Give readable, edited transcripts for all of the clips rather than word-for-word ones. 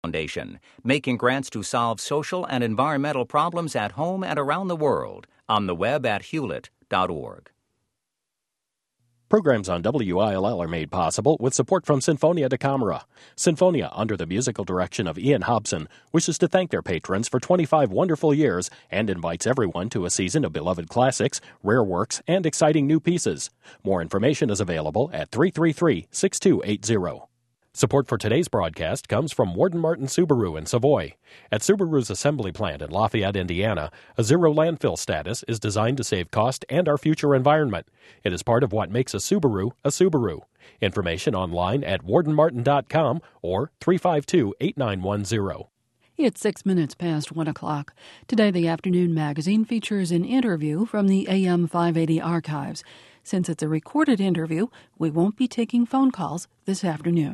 Foundation, making grants to solve social and environmental problems at home and around the world. On the web at hewlett.org. Programs on WILL are made possible with support from Sinfonia da Camera. Sinfonia, under the musical direction of Ian Hobson, wishes to thank their patrons for 25 wonderful years and invites everyone to a season of beloved classics, rare works, and exciting new pieces. More information is available at 333-6280. Support for today's broadcast comes from Warden Martin Subaru in Savoy. At Subaru's assembly plant in Lafayette, Indiana, a zero landfill status is designed to save cost and our future environment. It is part of what makes a Subaru a Subaru. Information online at wardenmartin.com or 352-8910. It's 6 minutes past 1 o'clock. Today, the Afternoon Magazine features an interview from the AM 580 archives. Since it's a recorded interview, we won't be taking phone calls this afternoon.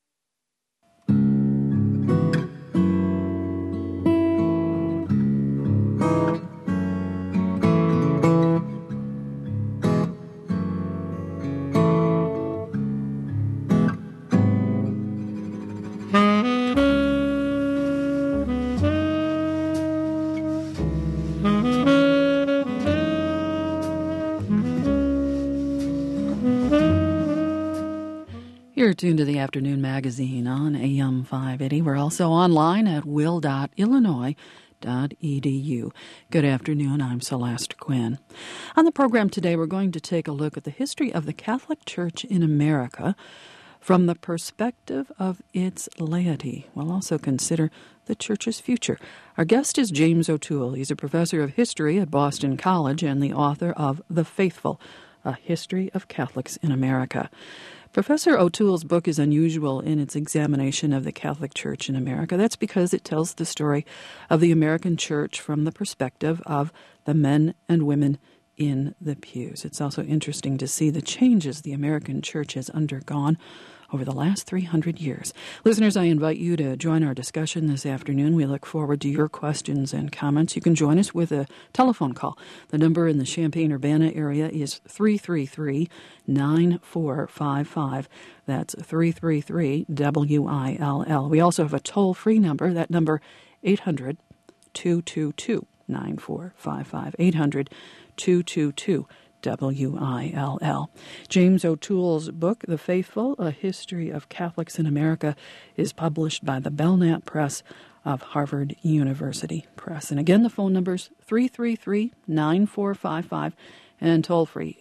You're tuned to the Afternoon Magazine on AM 580. We're also online at will.illinois.edu. Good afternoon. I'm Celeste Quinn. On the program today, we're going to take a look at the history of the Catholic Church in America from the perspective of its laity. We'll also consider the Church's future. Our guest is James O'Toole. He's a professor of history at Boston College and the author of The Faithful, A History of Catholics in America. Professor O'Toole's book is unusual in its examination of the Catholic Church in America. That's because it tells the story of the American Church from the perspective of the men and women in the pews. It's also interesting to see the changes the American Church has undergone over the last 300 years. Listeners, I invite you to join our discussion this afternoon. We look forward to your questions and comments. You can join us with a telephone call. The number in the Champaign-Urbana area is 333-9455. That's 333-WILL. We also have a toll-free number. That number, 800-222-9455. 800-222-WILL. James O'Toole's book, The Faithful, A History of Catholics in America, is published by the Belknap Press of Harvard University Press. And again, the phone number's 333-9455 and toll-free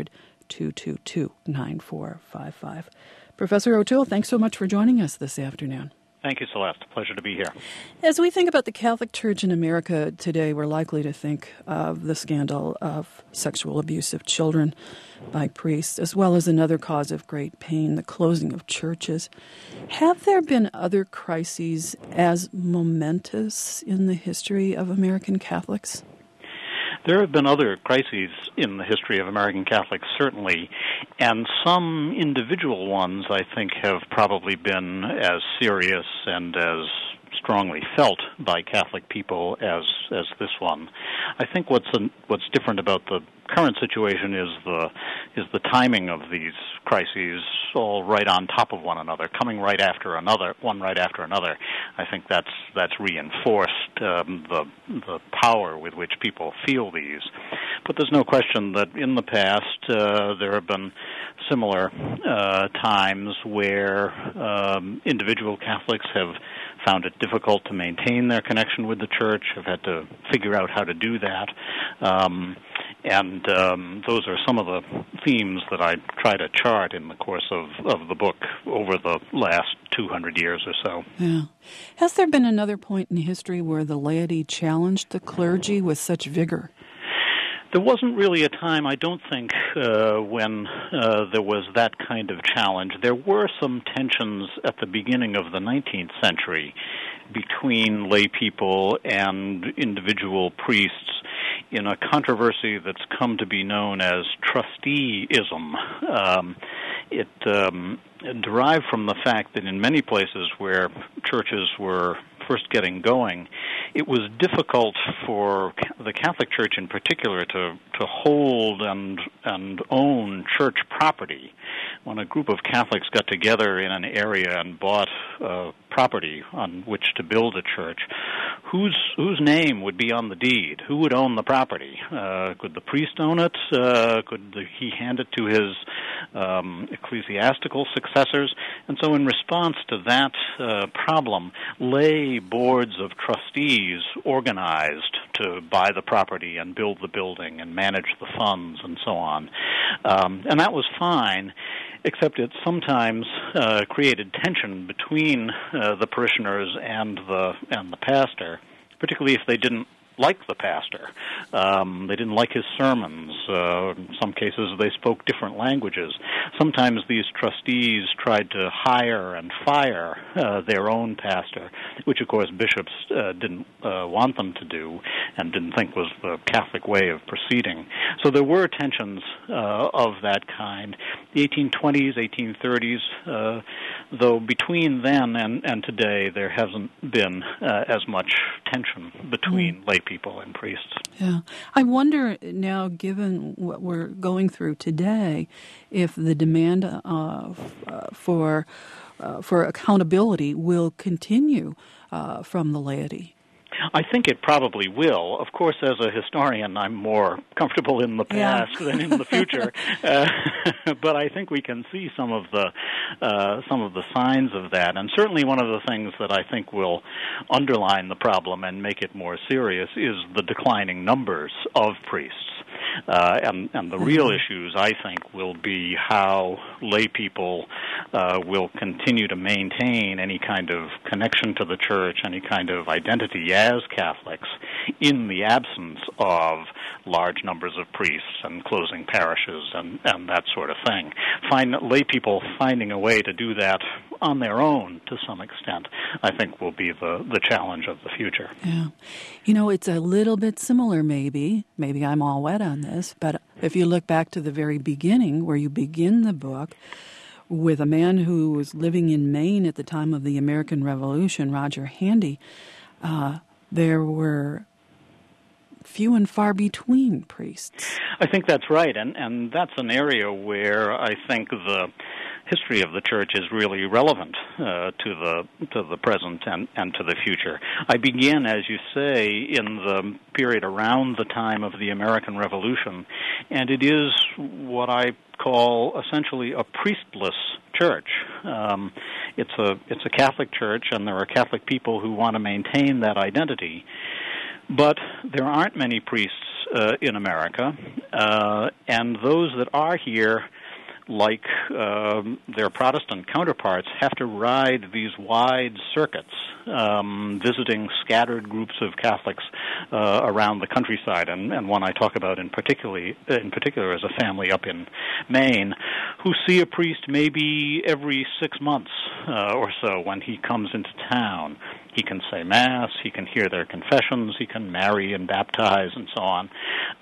800-222-9455. Professor O'Toole, thanks so much for joining us this afternoon. Thank you, Celeste. Pleasure to be here. As we think about the Catholic Church in America today, we're likely to think of the scandal of sexual abuse of children by priests, as well as another cause of great pain, the closing of churches. Have there been other crises as momentous in the history of American Catholics? There have been other crises in the history of American Catholics, certainly, and some individual ones, I think, have probably been as serious and as strongly felt by Catholic people as this one. I think what's different about the current situation is the timing of these crises, all right on top of one another, coming right after another, one right after another. I think that's reinforced the power with which people feel these. But there's no question that in the past there have been similar times where individual Catholics have found it difficult to maintain their connection with the Church, have had to figure out how to do that. And those are some of the themes that I try to chart in the course of the book over the last 200 years or so. Yeah. Has there been another point in history where the laity challenged the clergy with such vigor? There wasn't really a time, I don't think, when there was that kind of challenge. There were some tensions at the beginning of the 19th century between lay people and individual priests in a controversy that's come to be known as trusteeism. It derived from the fact that in many places where churches were first getting going, it was difficult for the Catholic Church in particular to hold and own church property. when a group of Catholics got together in an area and bought property on which to build a church, whose name would be on the deed? Who would own the property? Could the priest own it? Could he hand it to his ecclesiastical successors? And so in response to that problem, lay boards of trustees organized to buy the property and build the building and manage the funds and so on. And that was fine, except it sometimes created tension between the parishioners and the pastor, particularly if they didn't like the pastor. They didn't like his sermons. In some cases, they spoke different languages. Sometimes these trustees tried to hire and fire their own pastor, which, of course, bishops didn't want them to do and didn't think was the Catholic way of proceeding. So there were tensions of that kind. The 1820s, 1830s, though between then and today, there hasn't been as much tension between lay people and priests. Yeah. I wonder now, given what we're going through today, if the demand for accountability will continue from the laity. I think it probably will. Of course, as a historian, I'm more comfortable in the past than in the future. But I think we can see some of the signs of that. And certainly one of the things that I think will underline the problem and make it more serious is the declining numbers of priests. And the real issues, I think, will be how lay people will continue to maintain any kind of connection to the church, any kind of identity as Catholics in the absence of large numbers of priests and closing parishes and that sort of thing. Lay people finding a way to do that on their own to some extent, I think, will be the challenge of the future. Yeah. You know, it's a little bit similar, maybe I'm all wet on this, but if you look back to the very beginning, where you begin the book with a man who was living in Maine at the time of the American Revolution, Roger Handy, there were few and far between priests. I think that's right, and that's an area where I think the history of the church is really relevant to the present and to the future. I begin, as you say, in the period around the time of the American Revolution, and it is what I call essentially a priestless church. It's a Catholic church, and there are Catholic people who want to maintain that identity. But there aren't many priests in America, and those that are here, like their Protestant counterparts, have to ride these wide circuits, visiting scattered groups of Catholics around the countryside, and one I talk about in particular is a family up in Maine who see a priest maybe every 6 months or so when he comes into town. He can say Mass, he can hear their confessions, he can marry and baptize and so on.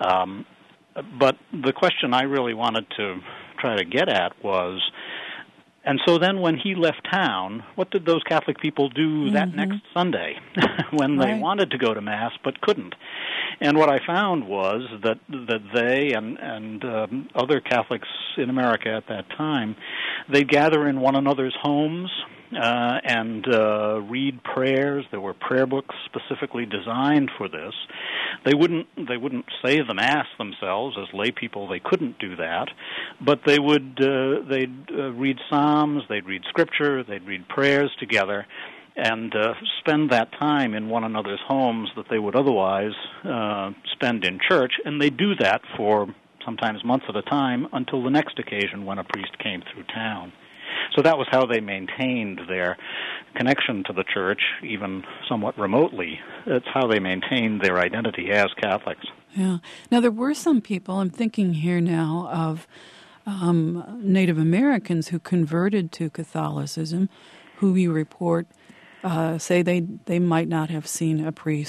But the question I really wanted to try to get at was, and so then when he left town, what did those Catholic people do that next Sunday when they wanted to go to Mass but couldn't? And what I found was that they and other Catholics in America at that time, they'd gather in one another's homes and read prayers. There were prayer books specifically designed for this. They wouldn't say the Mass themselves as lay people. They couldn't do that, but they would they'd read Psalms, they'd read Scripture, they'd read prayers together, and spend that time in one another's homes that they would otherwise spend in church, and they do that for sometimes months at a time until the next occasion when a priest came through town. So that was how they maintained their connection to the church, even somewhat remotely. That's how they maintained their identity as Catholics. Yeah. Now, there were some people, I'm thinking here now of Native Americans who converted to Catholicism, who you report say they might not have seen a priest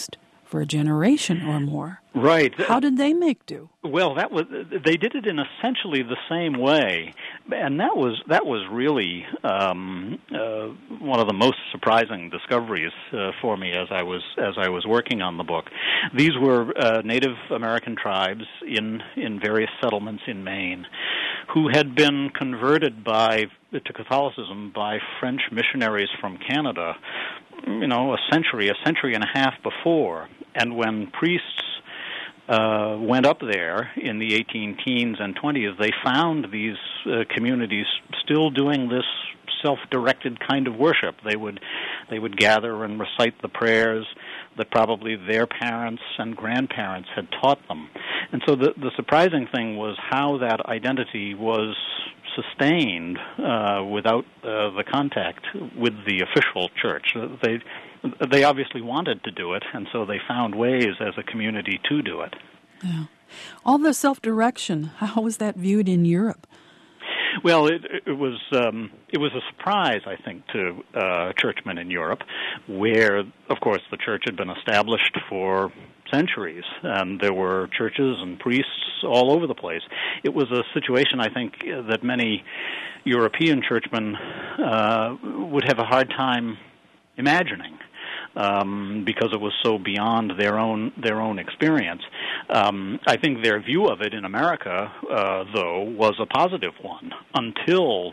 for a generation or more. Right. How did they make do? Well, they did it in essentially the same way, and that was really one of the most surprising discoveries for me as I was working on the book. These were Native American tribes in various settlements in Maine, who had been converted to Catholicism by French missionaries from Canada, a century and a half before. And when priests went up there in the 18-teens and 20s, they found these communities still doing this self-directed kind of worship. They would gather and recite the prayers that probably their parents and grandparents had taught them. And so the surprising thing was how that identity was sustained without the contact with the official church. They obviously wanted to do it, and so they found ways as a community to do it. Yeah. All the self-direction, how was that viewed in Europe? Well, it was a surprise, I think, to churchmen in Europe, where, of course, the church had been established for centuries, and there were churches and priests all over the place. It was a situation, I think, that many European churchmen would have a hard time imagining, because it was so beyond their own experience. I think their view of it in America, though, was a positive one, until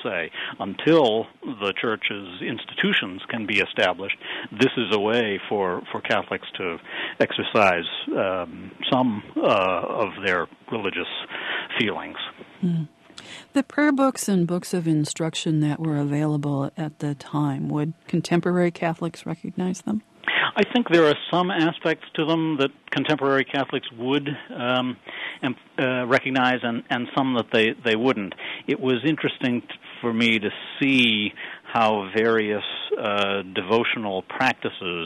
the church's institutions can be established. This is a way for Catholics to exercise some of their religious feelings. Mm. The prayer books and books of instruction that were available at the time, would contemporary Catholics recognize them? I think there are some aspects to them that contemporary Catholics would recognize, and some that they wouldn't. It was interesting for me to see how various devotional practices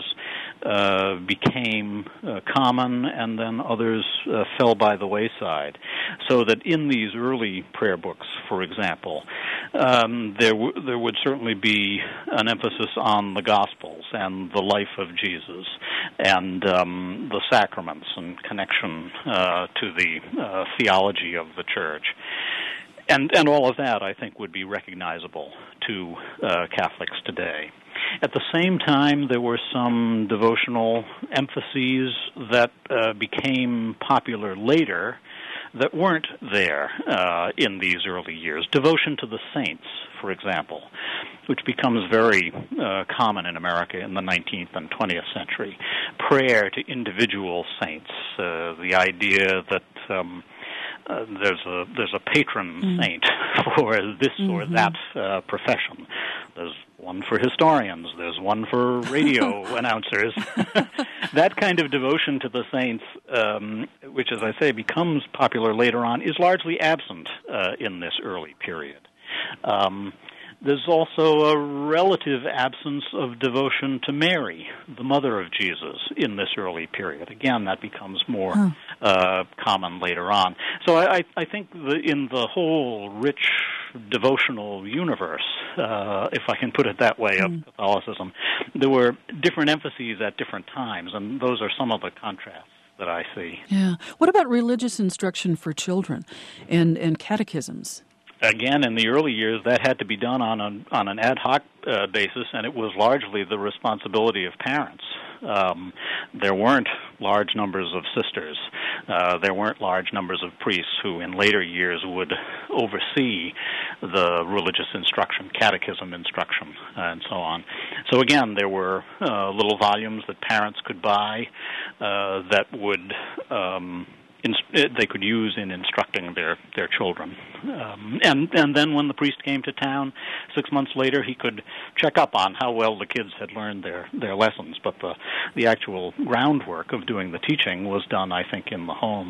became common, and then others fell by the wayside. So that in these early prayer books, for example, there would certainly be an emphasis on the Gospels and the life of Jesus, and the sacraments and connection to the theology of the Church. And all of that, I think, would be recognizable to Catholics today. At the same time, there were some devotional emphases that became popular later that weren't there in these early years. Devotion to the saints, for example, which becomes very common in America in the 19th and 20th century. Prayer to individual saints, the idea that there's a patron saint for this or that profession. There's one for historians. There's one for radio announcers. That kind of devotion to the saints, which, as I say, becomes popular later on, is largely absent in this early period. There's also a relative absence of devotion to Mary, the mother of Jesus, in this early period. Again, that becomes more common later on. So I think in the whole rich devotional universe, if I can put it that way, of Catholicism, there were different emphases at different times, and those are some of the contrasts that I see. Yeah. What about religious instruction for children and catechisms? Again, in the early years, that had to be done on an ad hoc basis, and it was largely the responsibility of parents. There weren't large numbers of sisters. There weren't large numbers of priests who, in later years, would oversee the religious instruction, catechism instruction, and so on. So again, there were little volumes that parents could buy that would they could use in instructing their children. And then when the priest came to town 6 months later, he could check up on how well the kids had learned their lessons. But the actual groundwork of doing the teaching was done, I think, in the home.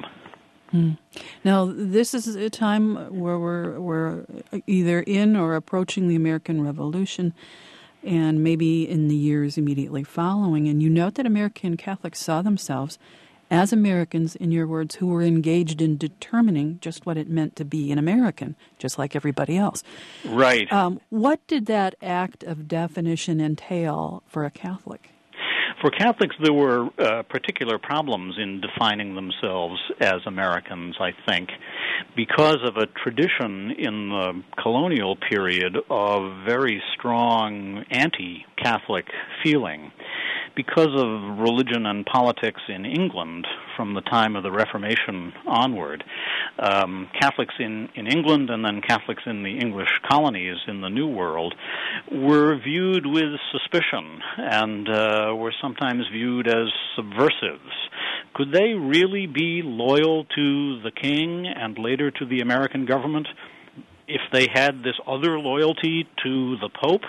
Now, this is a time where we're either in or approaching the American Revolution, and maybe in the years immediately following. And you note that American Catholics saw themselves as Americans, in your words, who were engaged in determining just what it meant to be an American, just like everybody else. Right. What did that act of definition entail for a Catholic? For Catholics, there were particular problems in defining themselves as Americans, I think, because of a tradition in the colonial period of very strong anti-Catholic feeling. Because of religion and politics in England from the time of the Reformation onward, Catholics in England and then Catholics in the English colonies in the New World were viewed with suspicion and were sometimes viewed as subversives. Could they really be loyal to the king and later to the American government if they had this other loyalty to the Pope?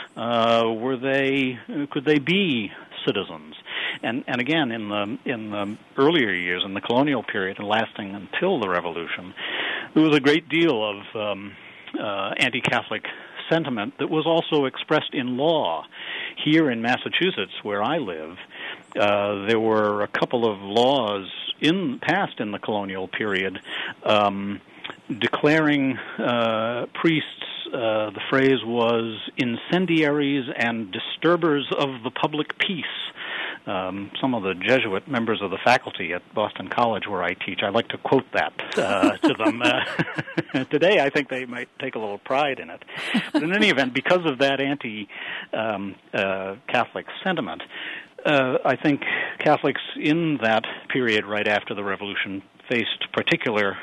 Could they be citizens? And again, in the earlier years, in the colonial period, and lasting until the Revolution, there was a great deal of anti-Catholic sentiment that was also expressed in law. Here in Massachusetts, where I live, there were a couple of laws passed in the colonial period declaring priests, the phrase was incendiaries and disturbers of the public peace. Some of the Jesuit members of the faculty at Boston College, where I teach, I like to quote that to them. Today, I think they might take a little pride in it. But in any event, because of that anti-Catholic sentiment, I think Catholics in that period right after the Revolution faced particular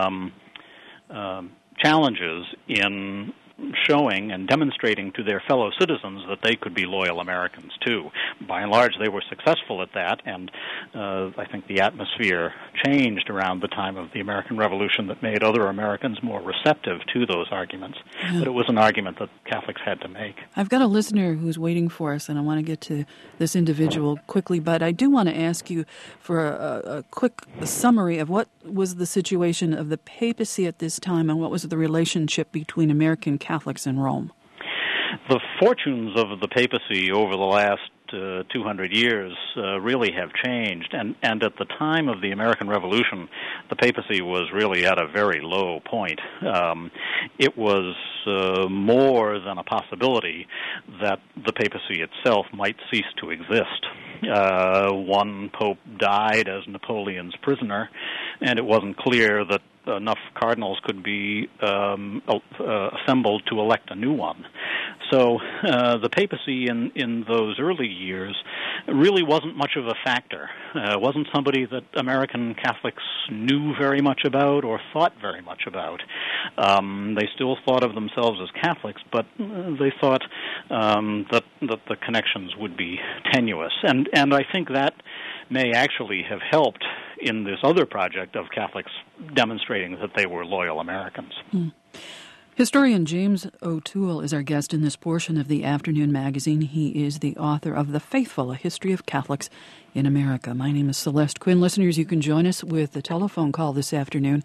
challenges in showing and demonstrating to their fellow citizens that they could be loyal Americans, too. By and large, they were successful at that, and I think the atmosphere changed around the time of the American Revolution that made other Americans more receptive to those arguments. Yeah. But it was an argument that Catholics had to make. I've got a listener who's waiting for us, and I want to get to this individual quickly, but I do want to ask you for a quick summary of what was the situation of the papacy at this time and what was the relationship between American Catholics in Rome. The fortunes of the papacy over the last 200 years really have changed, and at the time of the American Revolution, the papacy was really at a very low point. It was more than a possibility that the papacy itself might cease to exist. One pope died as Napoleon's prisoner, and it wasn't clear that enough cardinals could be assembled to elect a new one. So the papacy in those early years really wasn't much of a factor. Wasn't somebody that American Catholics knew very much about or thought very much about. They still thought of themselves as Catholics, but they thought that the connections would be tenuous. And I think that may actually have helped in this other project of Catholics demonstrating that they were loyal Americans. Historian James O'Toole is our guest in this portion of the Afternoon Magazine. He is the author of The Faithful, A History of Catholics in America. My name is Celeste Quinn. Listeners, you can join us with a telephone call this afternoon,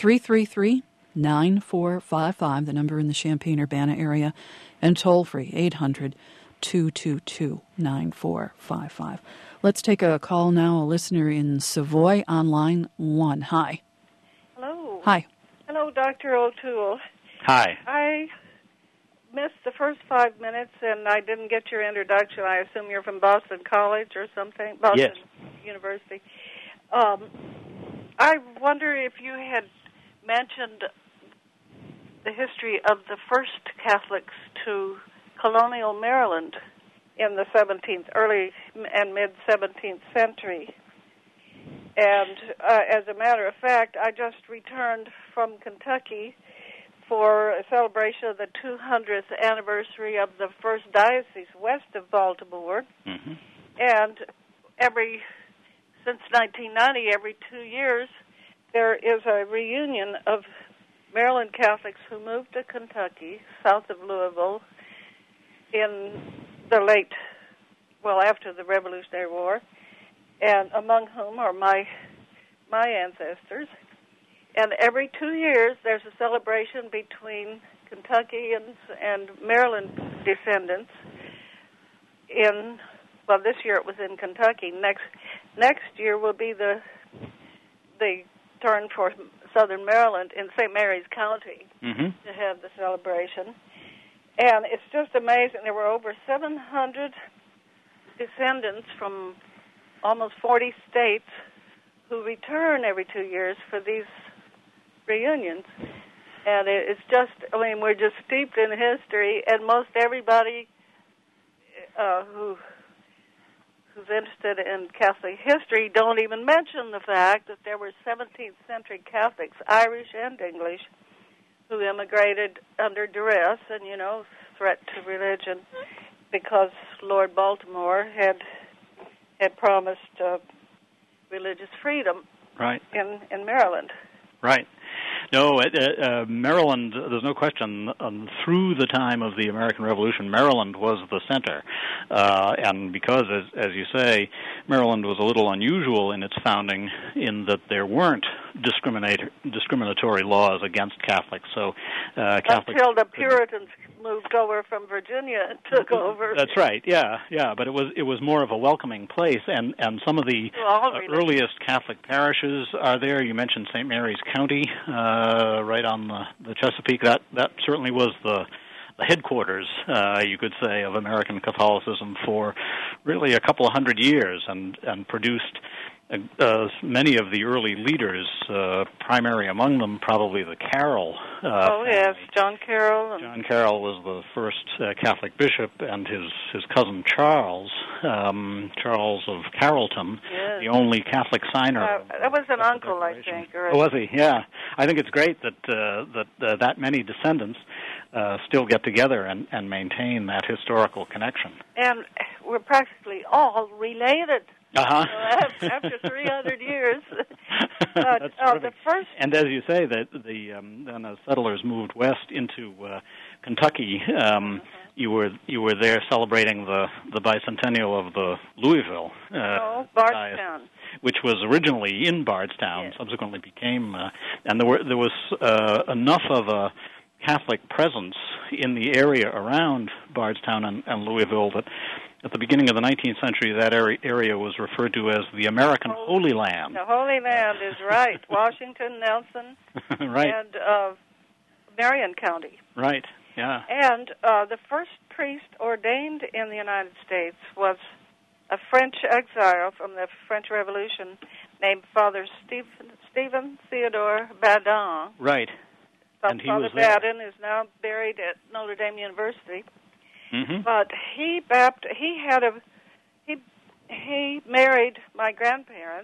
333-9455, the number in the Champaign-Urbana area, and toll-free, 800-222-9455. Let's take a call now, a listener in Savoy on line 1. Hi. Hello. Hi. Hello, Dr. O'Toole. Hi. I missed the first 5 minutes, and I didn't get your introduction. I assume you're from Boston College or something? Boston University. I wonder if you had mentioned the history of the first Catholics to colonial Maryland in the early and mid-17th century. And as a matter of fact, I just returned from Kentucky for a celebration of the 200th anniversary of the first diocese west of Baltimore. Mm-hmm. And since 1990, every 2 years, there is a reunion of Maryland Catholics who moved to Kentucky, south of Louisville, in the after the Revolutionary War, and among whom are my ancestors. And every 2 years, there's a celebration between Kentuckians and Maryland descendants. This year it was in Kentucky. Next year will be the turn for Southern Maryland in St. Mary's County to have the celebration. And it's just amazing. There were over 700 descendants from almost 40 states who return every 2 years for these reunions. And it's just, we're just steeped in history, and most everybody who's interested in Catholic history don't even mention the fact that there were 17th century Catholics, Irish and English, who immigrated under duress and, threat to religion because Lord Baltimore had promised religious freedom in Maryland. Right. No, Maryland, there's no question, through the time of the American Revolution, Maryland was the center. And because, as you say, Maryland was a little unusual in its founding in that there weren't discriminatory laws against Catholics. So Catholics... Until the Puritans moved over from Virginia and took over. That's right, yeah. But it was more of a welcoming place, and some of the earliest Catholic parishes are there. You mentioned St. Mary's County, right on the Chesapeake. That certainly was the headquarters, you could say, of American Catholicism for really a couple of hundred years, and produced many of the early leaders, primary among them probably the Carroll family. Yes, John Carroll. John Carroll was the first Catholic bishop, and his cousin Charles of Carrollton, yes, the only Catholic signer. That was an uncle, I think. Oh, was he? Yeah. I think it's great that many descendants still get together and maintain that historical connection. And we're practically all related. Uh-huh. After 300 years. That's the first... And as you say, that then as settlers moved west into Kentucky, you were there celebrating the bicentennial of the Louisville Bardstown, which was originally in Bardstown, yes, subsequently became, and there was enough of a Catholic presence in the area around Bardstown and Louisville that at the beginning of the 19th century, that area was referred to as the American Holy Land. The Holy Land is right. Washington, Nelson, right, and Marion County. Right, yeah. And the first priest ordained in the United States was a French exile from the French Revolution named Father Stephen Theodore Badin. Right. And he Father was there. Badin is now buried at Notre Dame University. Mm-hmm. But he married my grandparents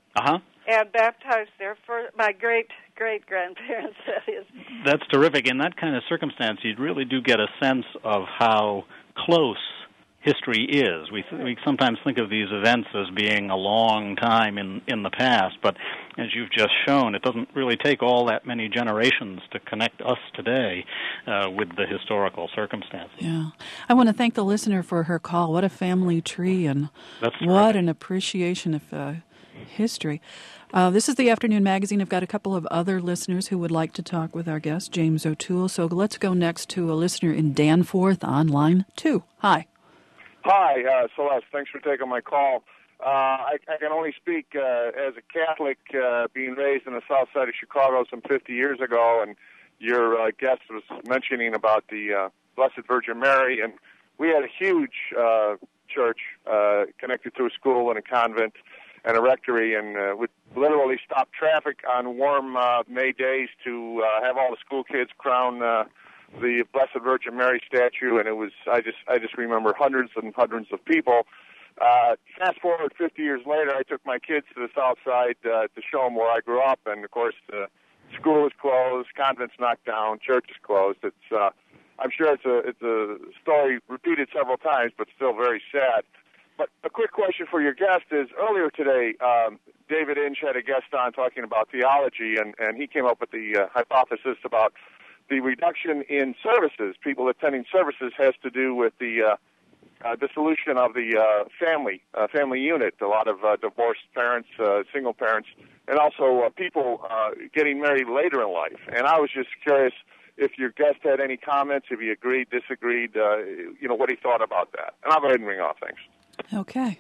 and baptized my great-great-grandparents, that is. That's terrific. In that kind of circumstance, you really do get a sense of how close history is. We sometimes think of these events as being a long time in the past, but as you've just shown, it doesn't really take all that many generations to connect us today with the historical circumstances. Yeah. I want to thank the listener for her call. What a family tree, and what an appreciation of history. This is the Afternoon Magazine. I've got a couple of other listeners who would like to talk with our guest, James O'Toole. So let's go next to a listener in Danforth on line 2. Hi. Hi, Celeste. Thanks for taking my call. I can only speak as a Catholic, being raised in the south side of Chicago some 50 years ago, and your guest was mentioning about the Blessed Virgin Mary, and we had a huge church connected to a school and a convent and a rectory, and would literally stop traffic on warm May days to have all the school kids crown the Blessed Virgin Mary statue, and it was I just remember hundreds and hundreds of people. Fast forward 50 years later, I took my kids to the south side to show them where I grew up, and of course the school is closed, convent's knocked down, church is closed. It's I'm sure it's a story repeated several times, but still very sad. But a quick question for your guest is, earlier today, David Inge had a guest on talking about theology, and he came up with the hypothesis about the reduction in services. People attending services has to do with the dissolution of the family unit. A lot of divorced parents, single parents, and also people getting married later in life. And I was just curious if your guest had any comments, if he agreed, disagreed, what he thought about that. And I'll go ahead and ring off. Thanks. Okay.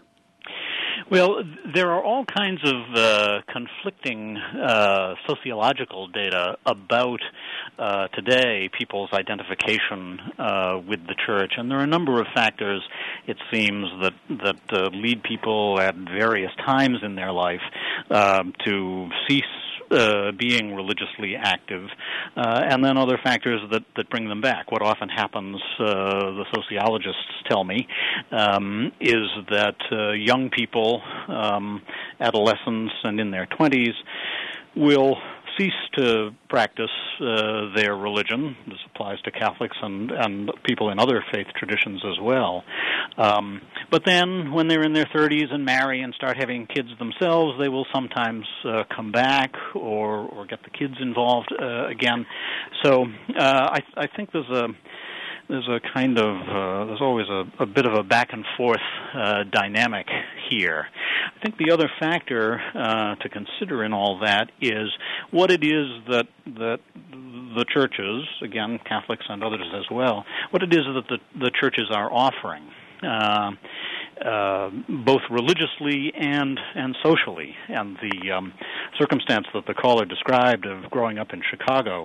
Well, there are all kinds of conflicting sociological data about today people's identification with the church. And there are a number of factors, it seems, that lead people at various times in their life to cease being religiously active, and then other factors that bring them back. What often happens, the sociologists tell me, is that young people, adolescents and in their 20s, will cease to practice their religion. This applies to Catholics and people in other faith traditions as well. But then when they're in their 30s and marry and start having kids themselves, they will sometimes come back or get the kids involved again. So I think there's always a bit of a back and forth dynamic here. I think the other factor to consider in all that is what it is that the churches, again, Catholics and others as well, what it is that the churches are offering, both religiously and socially. And the circumstance that the caller described of growing up in Chicago,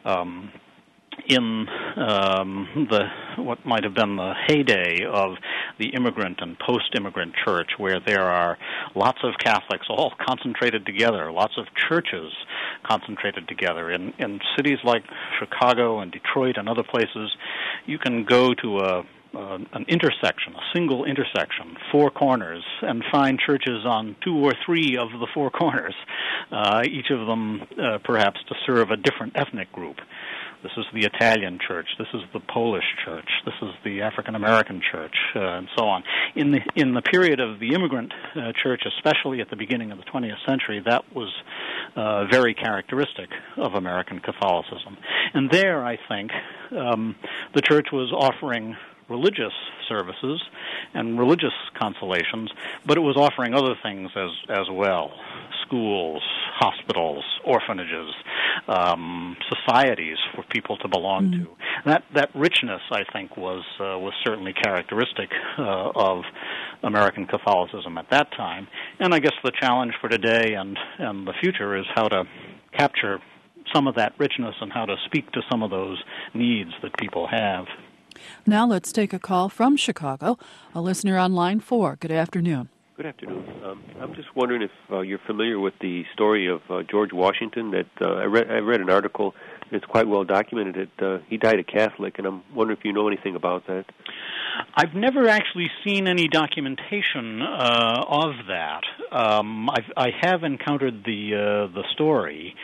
in what might have been the heyday of the immigrant and post-immigrant church, where there are lots of Catholics all concentrated together, lots of churches concentrated together. In cities like Chicago and Detroit and other places, you can go to an intersection, a single intersection, four corners, and find churches on two or three of the four corners, each of them perhaps to serve a different ethnic group. This is the Italian church. This is the Polish church. This is the African American church, and so on. In the period of the immigrant church, especially at the beginning of the 20th century, that was very characteristic of American Catholicism. And there, I think, the church was offering religious services and religious consolations, but it was offering other things as well: schools, hospitals, orphanages, societies for people to belong to. That richness, I think, was certainly characteristic of American Catholicism at that time. And I guess the challenge for today and the future is how to capture some of that richness and how to speak to some of those needs that people have. Now let's take a call from Chicago, a listener on line 4. Good afternoon. Good afternoon. I'm just wondering if you're familiar with the story of George Washington. That I read an article. It's quite well documented that he died a Catholic, and I'm wondering if you know anything about that. I've never actually seen any documentation of that. I have encountered the story.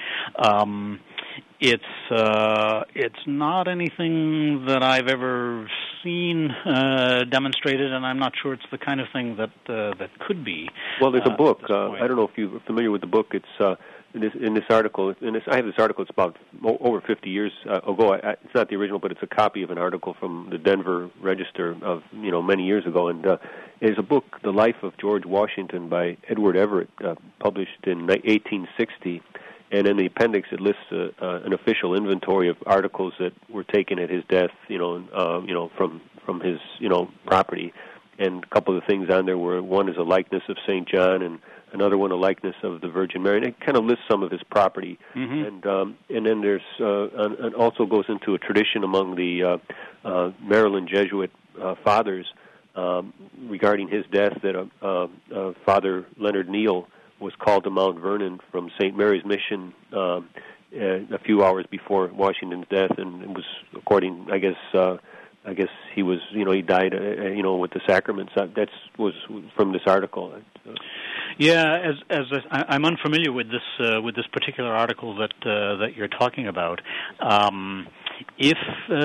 It's not anything that I've ever seen demonstrated, and I'm not sure it's the kind of thing that could be. Well, there's a book. I don't know if you're familiar with the book. It's in this article. I have this article. It's about over 50 years ago. It's not the original, but it's a copy of an article from the Denver Register of many years ago. And there's a book, The Life of George Washington, by Edward Everett, published in 1860. And in the appendix, it lists an official inventory of articles that were taken at his death, from his, property. And a couple of the things on there were, one is a likeness of St. John, and another one a likeness of the Virgin Mary. And it kind of lists some of his property. Mm-hmm. And then there's, and also goes into a tradition among the Maryland Jesuit fathers regarding his death, that Father Leonard Neal was called to Mount Vernon from St. Mary's Mission a few hours before Washington's death, and it was according, I guess he was, he died, with the sacraments. That was from this article. Yeah, I'm unfamiliar with this particular article that you're talking about. If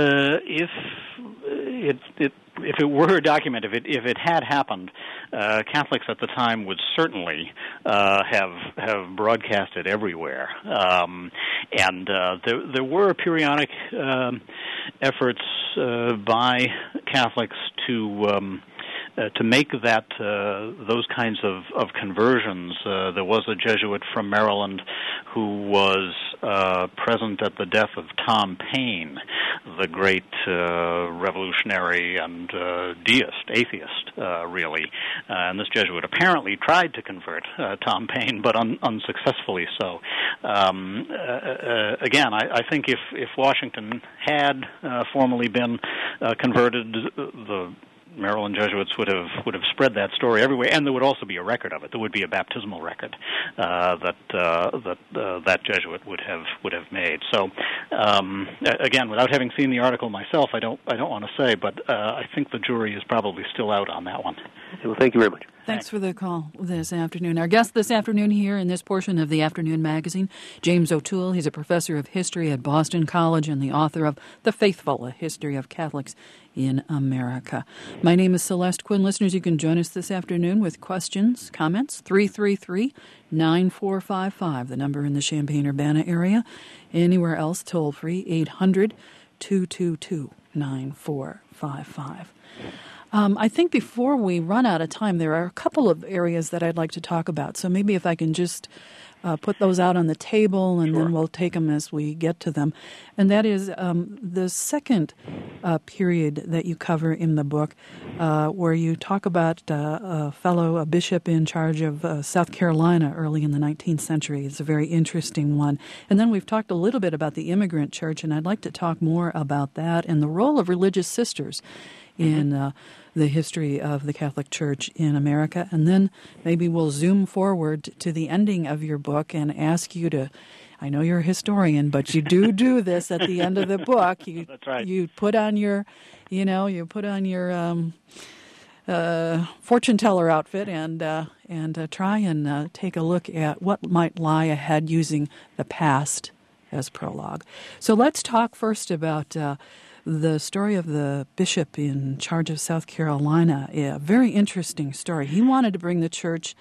it were documented, if it had happened, Catholics at the time would certainly have broadcast it everywhere. And there were periodic efforts by Catholics to make that those kinds of conversions. There was a Jesuit from Maryland who was present at the death of Tom Paine, the great revolutionary and atheist, really. And this Jesuit apparently tried to convert Tom Paine, but unsuccessfully so. Again, I think if Washington had formally been converted, the Maryland Jesuits would have spread that story everywhere, and there would also be a record of it. There would be a baptismal record that Jesuit would have made. So, again, without having seen the article myself, I don't want to say, but I think the jury is probably still out on that one. Well, thank you very much. Thanks for the call this afternoon. Our guest this afternoon here in this portion of the Afternoon Magazine, James O'Toole. He's a professor of history at Boston College and the author of The Faithful, A History of Catholics in America. My name is Celeste Quinn. Listeners, you can join us this afternoon with questions, comments, 333-9455, the number in the Champaign-Urbana area. Anywhere else, toll-free, 800-222-9455. I think before we run out of time, there are a couple of areas that I'd like to talk about. So maybe if I can just put those out on the table, and then we'll take them as we get to them. And that is the second period that you cover in the book, where you talk about a bishop in charge of South Carolina early in the 19th century. It's a very interesting one. And then we've talked a little bit about the immigrant church, and I'd like to talk more about that and the role of religious sisters in the history of the Catholic Church in America. And then maybe we'll zoom forward to the ending of your book and ask you to, I know you're a historian, but you do this at the end of the book. That's right. You put on your, fortune teller outfit and try and take a look at what might lie ahead using the past as prologue. So let's talk first about the story of the bishop in charge of South Carolina. A very interesting story. He wanted to bring the church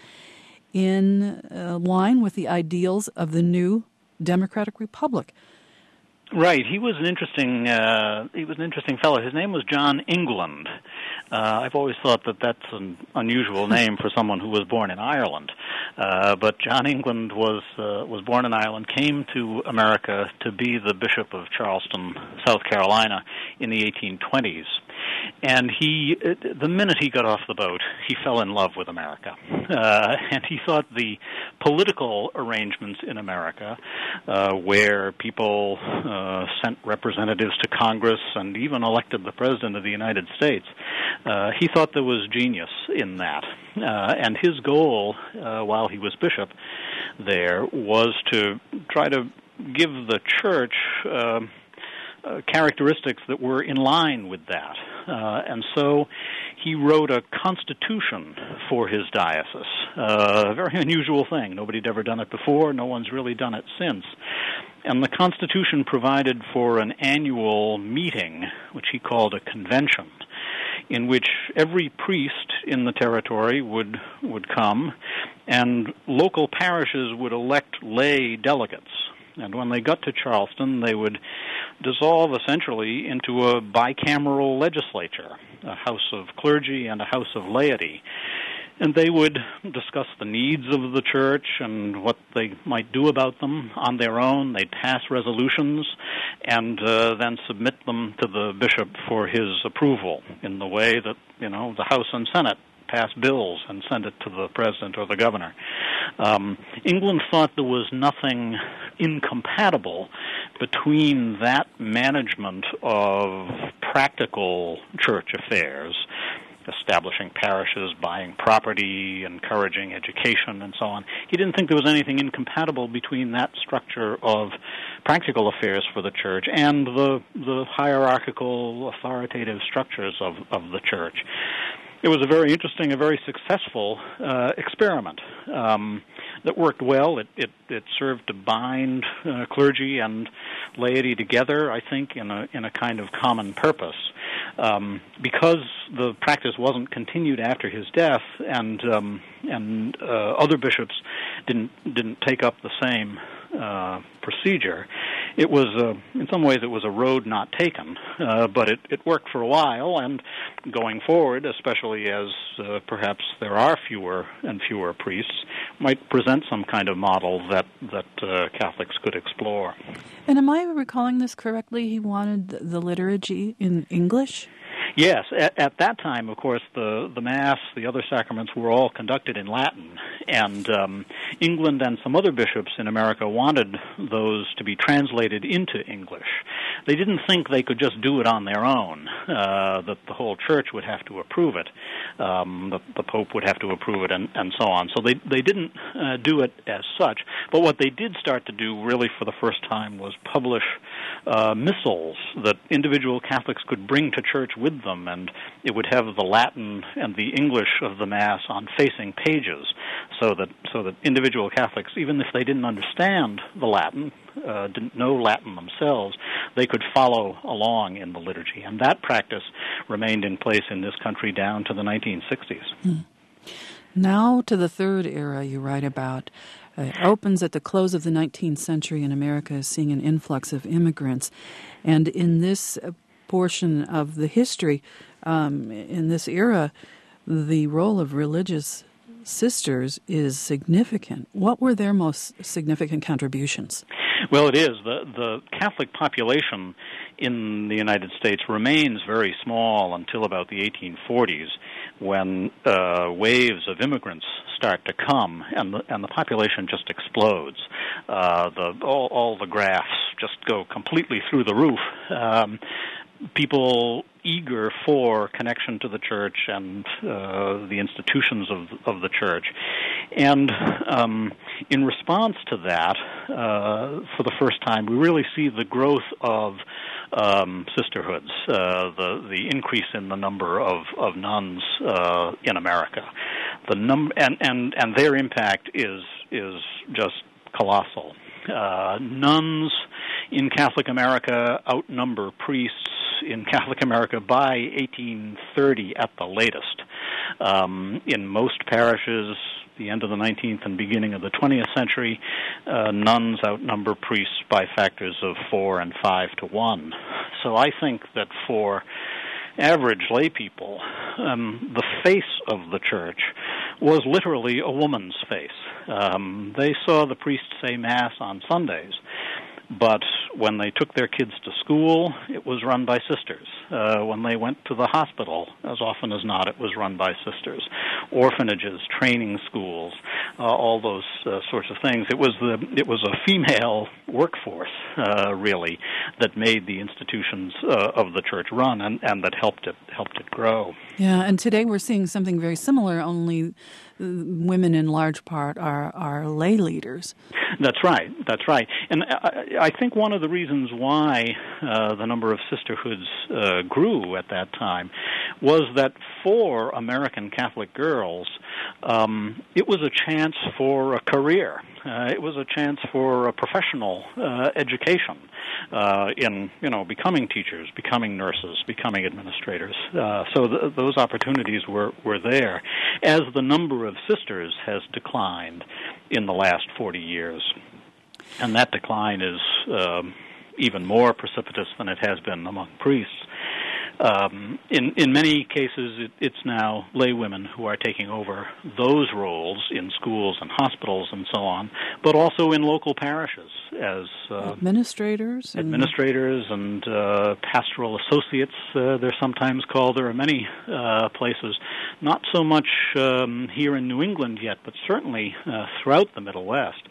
in line with the ideals of the new democratic republic. Right. He was an interesting fellow. His name was John England. I've always thought that that's an unusual name for someone who was born in Ireland. But John England was born in Ireland, came to America to be the Bishop of Charleston, South Carolina, in the 1820s. And the minute he got off the boat, he fell in love with America. And he thought the political arrangements in America, where people sent representatives to Congress and even elected the President of the United States, he thought there was genius in that. And his goal, while he was bishop there, was to try to give the church characteristics that were in line with that. And so he wrote a constitution for his diocese, a very unusual thing. Nobody had ever done it before. No one's really done it since. And the Constitution provided for an annual meeting, which he called a convention, in which every priest in the territory would come, and local parishes would elect lay delegates. And when they got to Charleston, they would dissolve essentially into a bicameral legislature, a house of clergy and a house of laity. And they would discuss the needs of the church and what they might do about them on their own. They'd pass resolutions and then submit them to the bishop for his approval in the way that, the House and Senate pass bills and send it to the president or the governor. England thought there was nothing incompatible between that management of practical church affairs, establishing parishes, buying property, encouraging education, and so on. He didn't think there was anything incompatible between that structure of practical affairs for the church and the hierarchical, authoritative structures of the church. It was a very interesting, a very successful experiment that worked well. It served to bind clergy and laity together, I think, in a kind of common purpose. Because the practice wasn't continued after his death, and other bishops didn't take up the same procedure. It was, in some ways, it was a road not taken, but it worked for a while, and going forward, especially as perhaps there are fewer and fewer priests, might present some kind of model that Catholics could explore. And am I recalling this correctly? He wanted the liturgy in English? Yes, at that time, of course, the Mass, the other sacraments were all conducted in Latin, and England and some other bishops in America wanted those to be translated into English. They didn't think they could just do it on their own, that the whole church would have to approve it, the Pope would have to approve it, and so on. So they didn't do it as such, but what they did start to do really for the first time was publish missals that individual Catholics could bring to church with them, and it would have the Latin and the English of the Mass on facing pages, so that individual Catholics, even if they didn't understand the Latin, didn't know Latin themselves, they could follow along in the liturgy. And that practice remained in place in this country down to the 1960s. Now to the third era you write about. It opens at the close of the 19th century, and America is seeing an influx of immigrants. And in this portion of the history, in this era, the role of religious sisters is significant. What were their most significant contributions? Well, it is. The Catholic population in the United States remains very small until about the 1840s, when waves of immigrants start to come, and the population just explodes. All the graphs just go completely through the roof. People eager for connection to the church and the institutions of the church. And in response to that, for the first time, we really see the growth of sisterhoods, the increase in the number of nuns in America. And their impact is just colossal. Nuns in Catholic America outnumber priests in Catholic America by 1830 at the latest. In most parishes, the end of the 19th and beginning of the 20th century, nuns outnumber priests by factors of 4 and 5 to 1. So I think that for average lay people, the face of the church was literally a woman's face. They saw the priest say Mass on Sundays, but when they took their kids to school, it was run by sisters. When they went to the hospital, as often as not, it was run by sisters. Orphanages, training schools, all those sorts of things. It was a female workforce, really, that made the institutions of the church run, and that helped it grow. Yeah, and today we're seeing something very similar, only women in large part are lay leaders. That's right. And I think one of the reasons why the number of sisterhoods grew at that time was that for American Catholic girls, it was a chance for a career. It was a chance for a professional education in becoming teachers, becoming nurses, becoming administrators. So those opportunities were there. As the number of sisters has declined in the last 40 years, and that decline is even more precipitous than it has been among priests. In many cases, it's now lay women who are taking over those roles in schools and hospitals and so on, but also in local parishes as administrators and pastoral associates, they're sometimes called. There are many places, not so much here in New England yet, but certainly throughout the Middle West.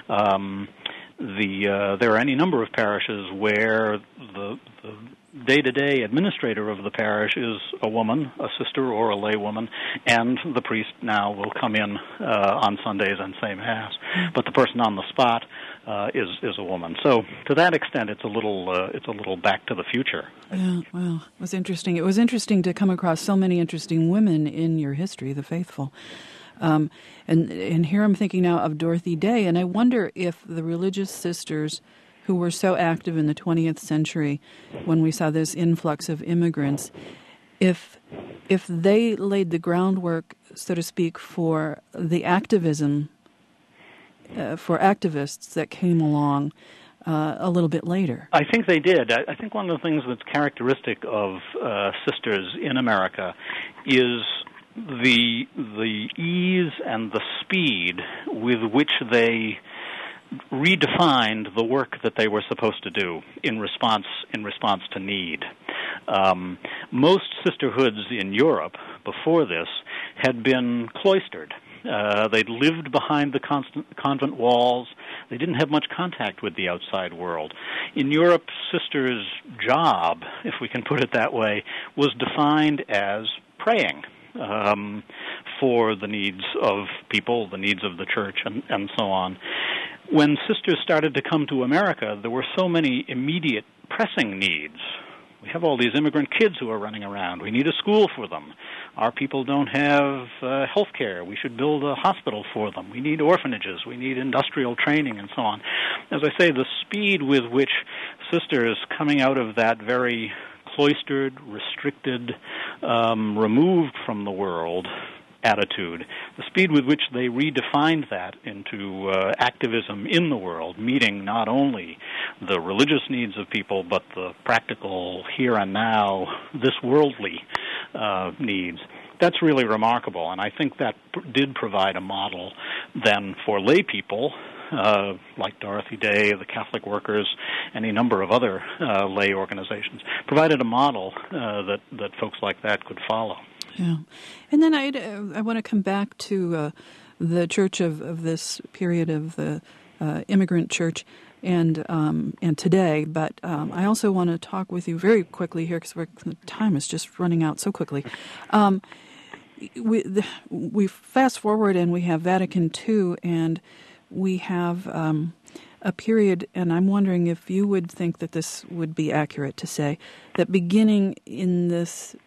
There are any number of parishes where the day-to-day administrator of the parish is a woman, a sister or a lay woman, and the priest now will come in on Sundays and say Mass. But the person on the spot is a woman. So to that extent, it's a little back to the future. Yeah, well, it was interesting. It was interesting to come across so many interesting women in your history, the faithful. And here I'm thinking now of Dorothy Day, and I wonder if the religious sisters who were so active in the 20th century when we saw this influx of immigrants, if they laid the groundwork, so to speak, for the activism, for activists that came along a little bit later. I think they did. I think one of the things that's characteristic of sisters in America is the ease and the speed with which they redefined the work that they were supposed to do in response to need. Most sisterhoods in Europe before this had been cloistered. They'd lived behind the convent walls. They didn't have much contact with the outside world. In Europe, sisters' job, if we can put it that way, was defined as praying for the needs of people, the needs of the church, and so on. When sisters started to come to America, there were so many immediate pressing needs. We have all these immigrant kids who are running around. We need a school for them. Our people don't have health care. We should build a hospital for them. We need orphanages. We need industrial training and so on. As I say, the speed with which sisters coming out of that very cloistered, restricted, removed from the world attitude, the speed with which they redefined that into activism in the world, meeting not only the religious needs of people, but the practical here and now, this worldly needs. That's really remarkable, and I think that did provide a model then for lay people, like Dorothy Day, the Catholic Workers, any number of other lay organizations, provided a model that folks like that could follow. Yeah. And then I want to come back to the church of this period of the immigrant church and today, but I also want to talk with you very quickly here because the time is just running out so quickly. We fast forward and we have Vatican II, and we have a period, and I'm wondering if you would think that this would be accurate to say that beginning in the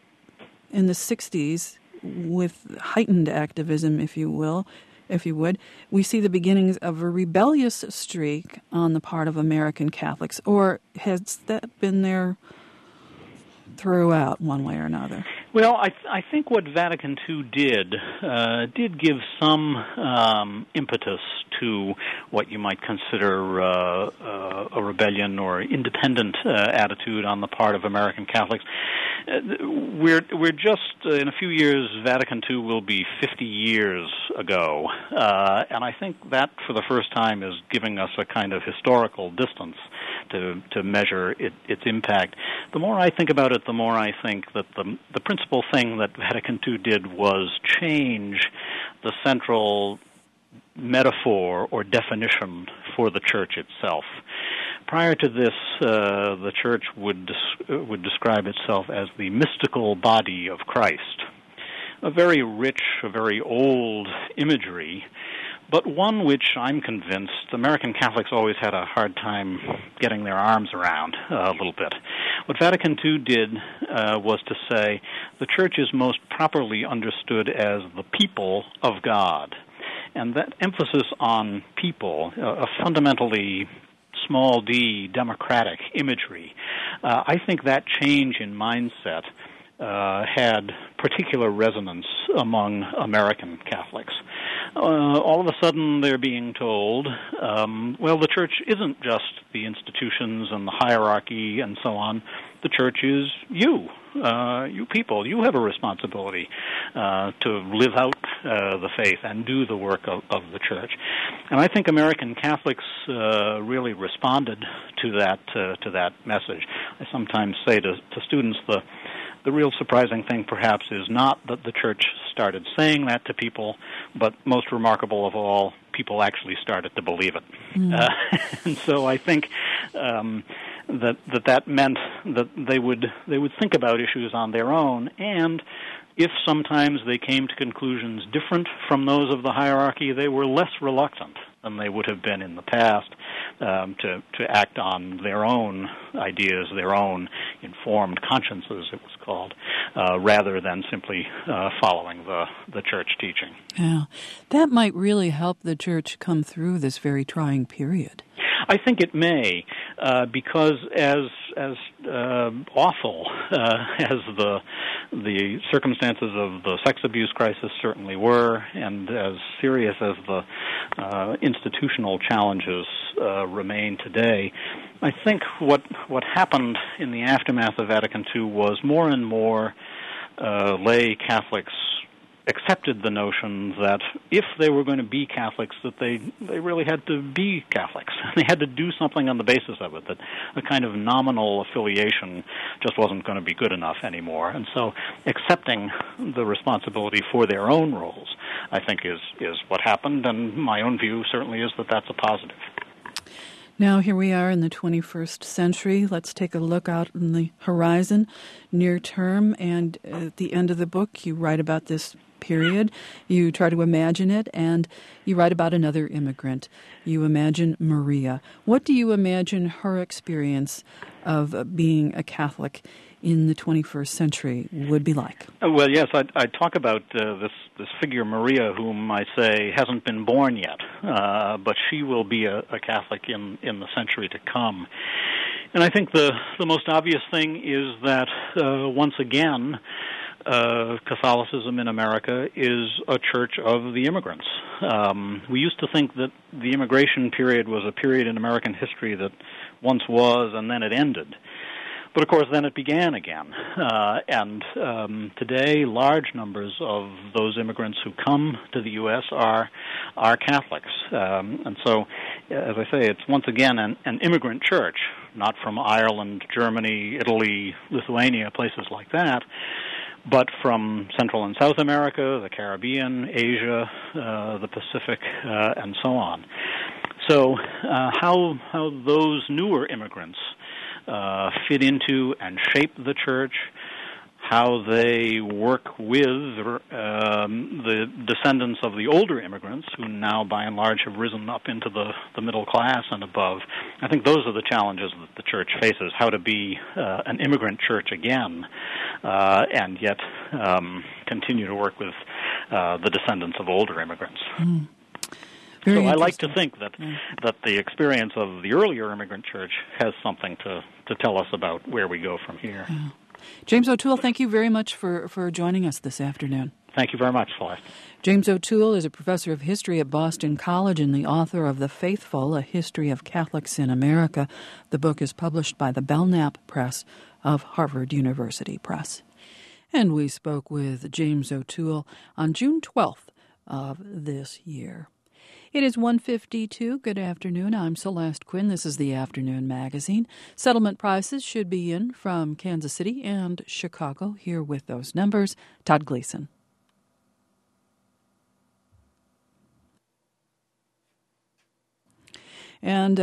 60s, with heightened activism, if you would, we see the beginnings of a rebellious streak on the part of American Catholics, or has that been there throughout one way or another? Well, I think what Vatican II did give some impetus to what you might consider a rebellion or independent attitude on the part of American Catholics. We're just in a few years, Vatican II will be 50 years ago, and I think that for the first time is giving us a kind of historical distance to measure its impact. The more I think about it, the more I think that the principal thing that Vatican II did was change the central metaphor or definition for the church itself. Prior to this, the church would describe itself as the mystical body of Christ, a very rich, a very old imagery, but one which I'm convinced American Catholics always had a hard time getting their arms around a little bit. What Vatican II did was to say the church is most properly understood as the people of God. And that emphasis on people, a fundamentally small d democratic imagery, I think that change in mindset had particular resonance among American Catholics. All of a sudden they're being told, well, the church isn't just the institutions and the hierarchy and so on. The church is you people. You have a responsibility to live out the faith and do the work of the church. And I think American Catholics really responded to that message. I sometimes say to students the real surprising thing, perhaps, is not that the church started saying that to people, but most remarkable of all, people actually started to believe it. And so I think that meant that they would think about issues on their own, and if sometimes they came to conclusions different from those of the hierarchy, they were less reluctant than they would have been in the past to act on their own ideas, their own informed consciences, it was called, rather than simply following the church teaching. Yeah, that might really help the church come through this very trying period. I think it may, because as awful as the circumstances of the sex abuse crisis certainly were, and as serious as the institutional challenges remain today, I think what happened in the aftermath of Vatican II was more and more lay Catholics accepted the notion that if they were going to be Catholics, that they really had to be Catholics. They had to do something on the basis of it, that a kind of nominal affiliation just wasn't going to be good enough anymore. And so accepting the responsibility for their own roles, I think, is what happened, and my own view certainly is that that's a positive. Now, here we are in the 21st century. Let's take a look out on the horizon, near term, and at the end of the book, you write about this period. You try to imagine it, and you write about another immigrant. You imagine Maria. What do you imagine her experience of being a Catholic in the 21st century would be like? Well, yes, I talk about this figure, Maria, whom I say hasn't been born yet, but she will be a Catholic in the century to come. And I think the most obvious thing is that, once again, Catholicism in America is a church of the immigrants. We used to think that the immigration period was a period in American history that once was and then it ended. But, of course, then it began again. And today, large numbers of those immigrants who come to the U.S. are Catholics. And so, as I say, it's once again an immigrant church, not from Ireland, Germany, Italy, Lithuania, places like that, but from Central and South America, the Caribbean, Asia, the Pacific, and so on. So how those newer immigrants fit into and shape the church, how they work with the descendants of the older immigrants, who now by and large have risen up into the middle class and above. I think those are the challenges that the church faces, how to be an immigrant church again, and yet continue to work with the descendants of older immigrants. Mm. So I like to think that the experience of the earlier immigrant church has something to tell us about where we go from here. Yeah. James O'Toole, thank you very much for joining us this afternoon. Thank you very much, Celeste. James O'Toole is a professor of history at Boston College and the author of The Faithful, A History of Catholics in America. The book is published by the Belknap Press of Harvard University Press. And we spoke with James O'Toole on June 12th of this year. It is 1:52. Good afternoon. I'm Celeste Quinn. This is the Afternoon Magazine. Settlement prices should be in from Kansas City and Chicago. Here with those numbers, Todd Gleason. And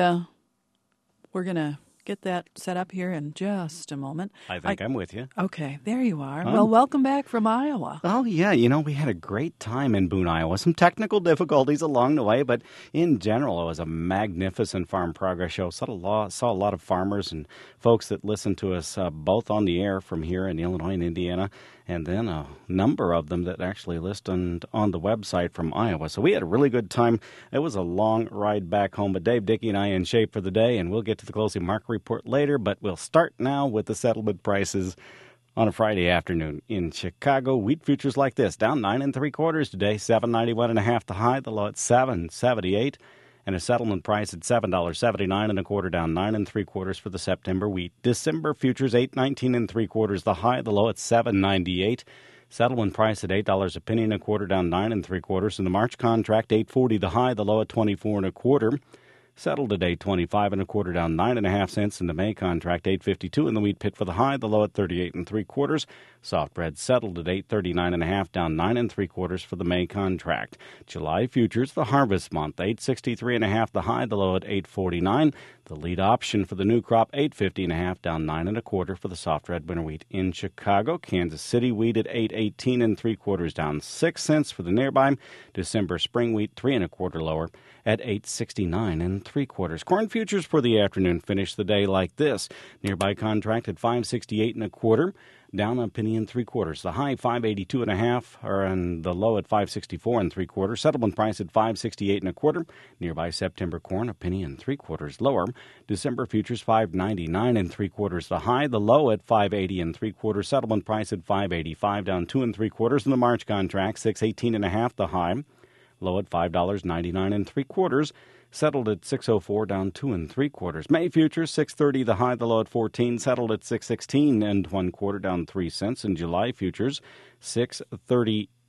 we're going to get that set up here in just a moment. I think I'm with you. Okay, there you are. Well, welcome back from Iowa. Oh, yeah, we had a great time in Boone, Iowa. Some technical difficulties along the way, but in general, it was a magnificent farm progress show. Saw a lot of farmers and folks that listened to us both on the air from here in Illinois and Indiana, and then a number of them that actually listened on the website from Iowa. So we had a really good time. It was a long ride back home, but Dave, Dickey, and I in shape for the day, and we'll get to the closing market report later, but we'll start now with the settlement prices on a Friday afternoon. In Chicago, wheat futures like this, down 9 3/4 today, $7.91.5 the high, the low at $7.78. And a settlement price at $7.79 1/4, down 9 3/4 for the September wheat. December futures $8.19 3/4 the high, the low at $7.98. Settlement price at $8 a penny 1/4, down 9 3/4. And the March contract $8.40 the high, the low at 24 1/4. Settled at $8.25 1/4, down 9.5 cents. In the May contract $8.52 in the wheat pit for the high, the low at 38 3/4. Soft bread settled at $8.39 1/2, down 9 3/4 for the May contract. July futures, the harvest month, $8.63 1/2 the high, the low at $8.49. The lead option for the new crop, $8.50 1/2, down 9 1/4 for the soft red winter wheat. In Chicago, Kansas City wheat at $8.18 3/4, down 6 cents for the nearby. December spring wheat 3 1/4 lower at $8.69 3/4. Corn futures for the afternoon finished the day like this. Nearby contract at $5.68 1/4. Down a penny 3/4. The high $5.82 1/2, and the low at $5.64 3/4. Settlement price at $5.68 1/4. Nearby September corn a penny 3/4 lower. December futures $5.99 3/4. The high, the low at $5.80 3/4. Settlement price at $5.85, down 2 3/4. In the March contract $6.18 1/2 the high, low at $5.99 3/4. Settled at $6.04, down 2 3/4. May futures $6.30 the high, the low at 14. Settled at $6.16 1/4, down 3 cents. And July futures $6.38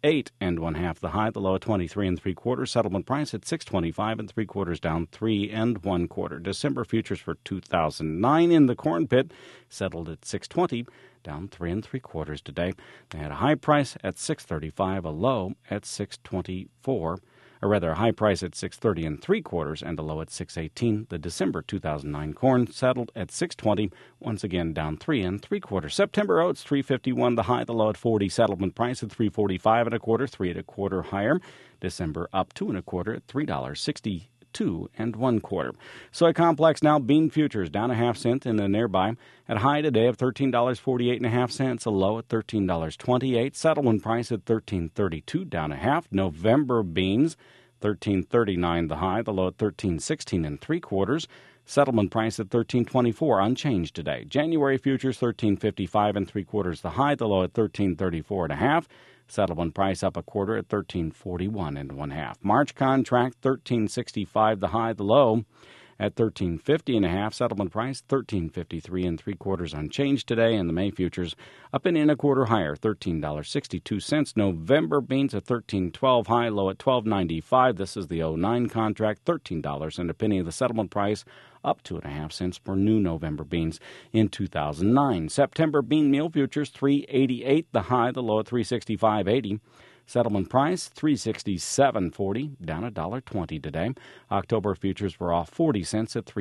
28 1/2 the high, the low at 23 3/4. Settlement price at 625 3/4, down 3 1/4. December futures for 2009 in the corn pit settled at 620, down 3 3/4 today. They had a high price at 635, a low at 624. Or rather, a high price at 630 3/4 and a low at 618. The December 2009 corn settled at 620, once again down 3 3/4. September oats 351, the high, the low at 40. Settlement price at 345 1/4, 3 1/4 higher. December up 2 1/4 at $3.62 1/4. Soy complex now bean futures down a half cent in the nearby at a high today of $13.48 1/2, a low at $13.28. Settlement price at $13.32, down a half. November beans $13.39 the high, the low at $13.16 3/4. Settlement price at $13.24, unchanged today. January futures $13.55 3/4 the high, the low at $13.34 1/2. Settlement price up 1/4 at $13.41 1/2. March contract $13.65 the high, the low at $13.50 1/2. Settlement price $13.53 3/4, unchanged today. And the May futures up 1 1/4 higher, $13.62. November beans at $13.12 high, low at $12.95. This is the 09 contract, $13 and a penny. The settlement price up 2 1/2 cents per new November beans in 2009. September bean meal futures $3.88 the high, the low at $3.65.80. Settlement price $3.6740, down $1.20 today. October futures were off 40 cents at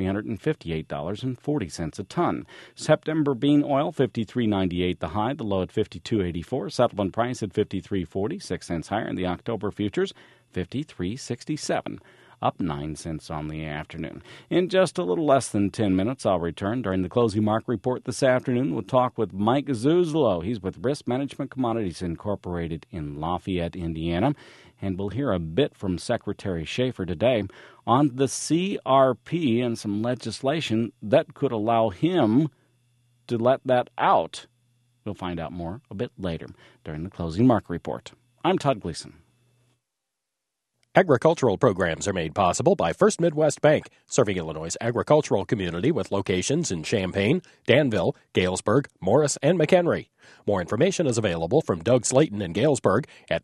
$358.40 a ton. September bean oil $53.98 the high, the low at $52.84. Settlement price at $53.40, 6 cents higher. In the October futures $53.67. Up 9 cents on the afternoon. In just a little less than 10 minutes, I'll return during the closing mark report this afternoon. We'll talk with Mike Zuzlo. He's with Risk Management Commodities Incorporated in Lafayette, Indiana. And we'll hear a bit from Secretary Schaefer today on the CRP and some legislation that could allow him to let that out. We'll find out more a bit later during the closing mark report. I'm Todd Gleason. Agricultural programs are made possible by First Midwest Bank, serving Illinois' agricultural community with locations in Champaign, Danville, Galesburg, Morris, and McHenry. More information is available from Doug Slayton in Galesburg at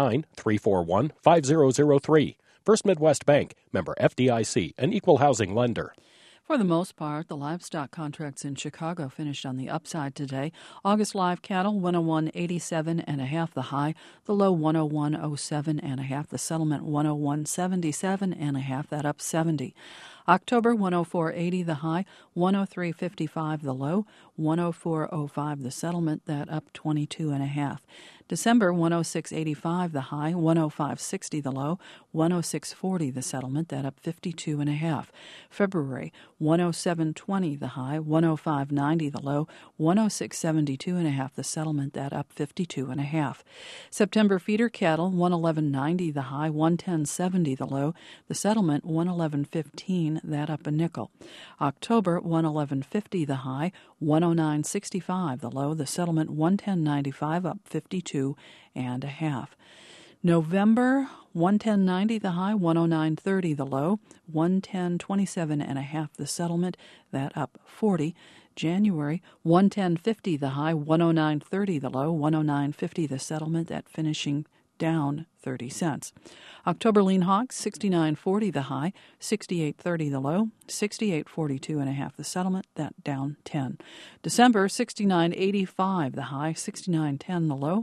309-341-5003. First Midwest Bank, member FDIC, an equal housing lender. For the most part, the livestock contracts in Chicago finished on the upside today. August live cattle 101.87 1/2 the high, the low 101.07 1/2, the settlement 101.77 1/2, that up 70. October 104.80 the high, 103.55 the low, 104.05 the settlement, that up 22 1/2. December 106.85 the high, 105.60 the low, 106.40 the settlement, that up 52 1/2. February 107.20 the high, 105.90 the low, 106.72 1/2 the settlement, that up 52 1/2. September feeder cattle 111.90 the high, 110.70 the low, the settlement 111.15, that up a nickel. October 111.50 the high, 109.65 the low, the settlement 110.95, up 52 1/2. November 110.90 the high, 109.30 the low, 110.27 1/2 the settlement, that up 40. January 110.50 the high, 109.30 the low, 109.50 the settlement, that finishing down 30 cents. October lean hogs 69.40 the high, 68.30 the low, 68.42 1/2 the settlement, that down 10. December 69.85 the high, 69.10 the low,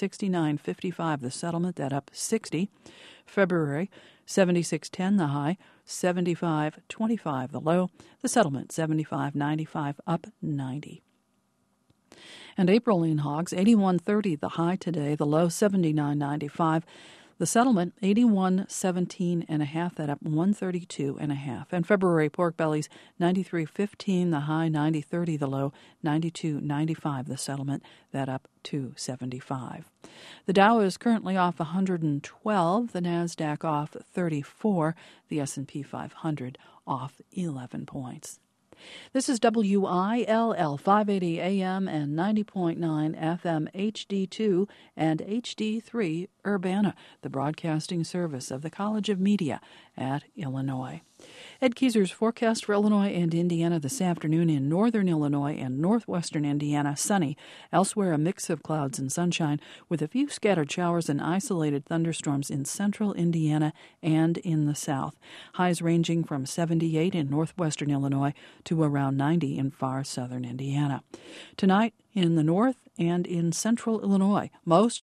69.55 the settlement, that up 60. February 76.10 the high, 75.25 the low, the settlement 75.95, up 90. And April lean hogs, 81.30 the high today, the low 79.95. The settlement, 81.17 1/2, that up 132 1/2. And February pork bellies, 93.15 the high, 90.30 the low, 92.95 the settlement, that up 275. The Dow is currently off 112, the NASDAQ off 34, the S&P 500 off 11 points. This is WILL 580 AM and 90.9 FM HD2 and HD3 Urbana, the broadcasting service of the College of Media at Illinois. Ed Keyser's forecast for Illinois and Indiana this afternoon. In northern Illinois and northwestern Indiana, sunny. Elsewhere, a mix of clouds and sunshine with a few scattered showers and isolated thunderstorms in central Indiana and in the south. Highs ranging from 78 in northwestern Illinois to around 90 in far southern Indiana. Tonight, in the north and in central Illinois, most